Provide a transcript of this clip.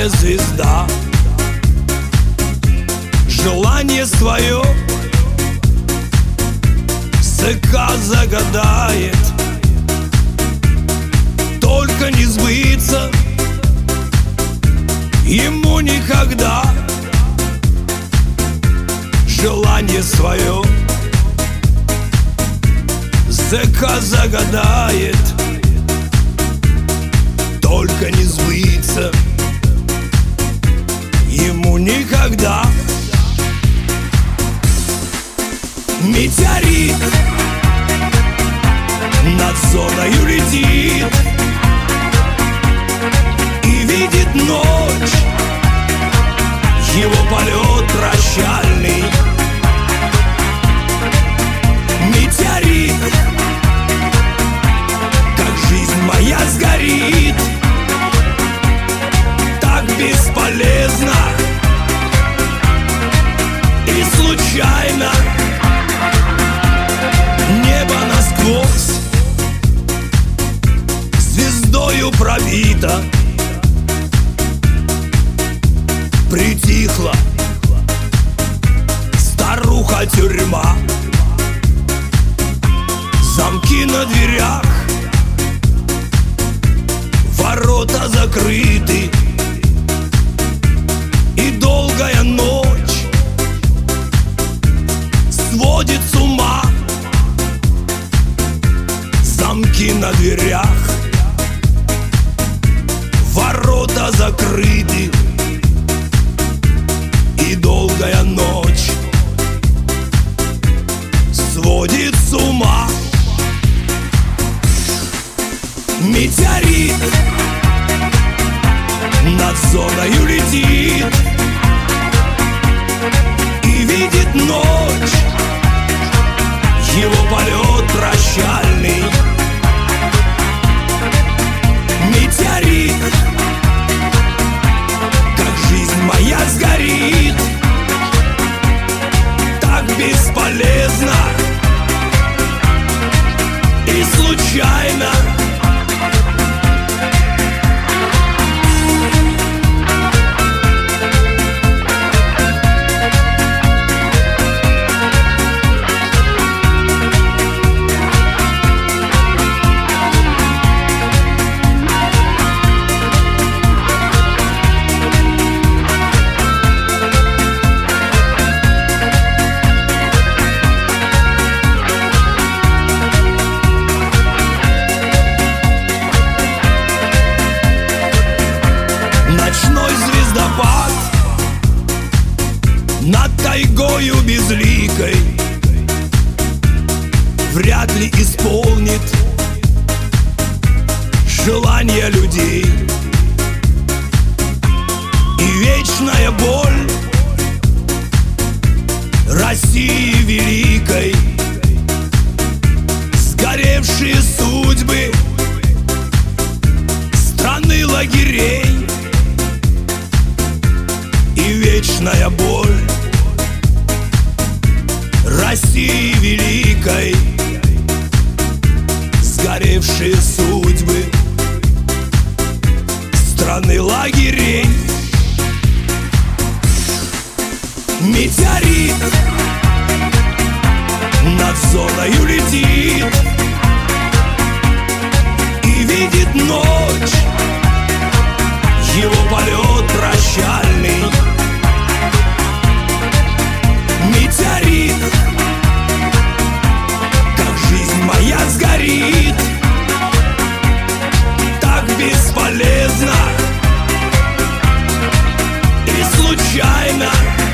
яркая звезда желание свое ЗК загадает, только не сбыться ему никогда. Желание свое ЗК загадает, только не сбыться ему никогда. Метеорит над зоною летит и видит ночь, его полет прощальный. Метеорит, как жизнь моя сгорит, так бесполезно и случайно. Небо насквозь звездою пробито, притихла старуха-тюрьма. Замки на дверях, ворота закрыты, и долгая ночь сводит с ума. Замки на дверях, ворота закрыты, и долгая ночь сводит с ума. Метеорит над зоною летит и видит ночь, его полет прощальный. Метеорит, как жизнь моя сгорит, так бесполезно и случайно. Над тайгою безликой вряд ли исполнит желания людей. И вечная боль России великой, сгоревшие судьбы страны лагерей. И вечная боль России великой, сгоревшие судьбы страны лагерей. Метеорит над зоною летит и видит ночь, его полет прощальный. Метеорит, как жизнь моя сгорит, так бесполезно и случайно.